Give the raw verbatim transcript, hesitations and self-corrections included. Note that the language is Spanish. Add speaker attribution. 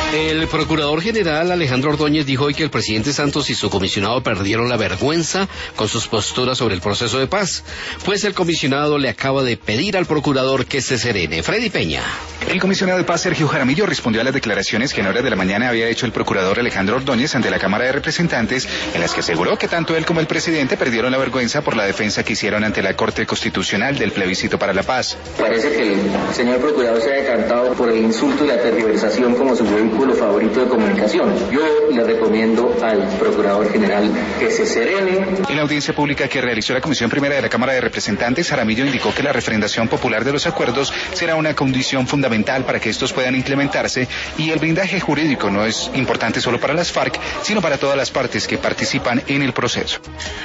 Speaker 1: El procurador general Alejandro Ordóñez dijo hoy que el presidente Santos y su comisionado perdieron la vergüenza con sus posturas sobre el proceso de paz, pues el comisionado le acaba de pedir al procurador que se serene. Freddy Peña.
Speaker 2: El comisionado de paz Sergio Jaramillo respondió a las declaraciones que en horas de la mañana había hecho el procurador Alejandro Ordóñez ante la Cámara de Representantes, en las que aseguró que tanto él como el presidente perdieron la vergüenza por la defensa que hicieron ante la Corte Constitucional del plebiscito para la paz.
Speaker 3: Parece que el señor procurador se ha decantado por el insulto y la tergiversación como su vehículo favorito de comunicación. Yo le recomiendo al procurador general que se serene.
Speaker 2: En la audiencia pública que realizó la Comisión Primera de la Cámara de Representantes, Jaramillo indicó que la refrendación popular de los acuerdos será una condición fundamental para que estos puedan implementarse, y el blindaje jurídico no es importante solo para las FARC, sino para todas las partes que participan en el proceso.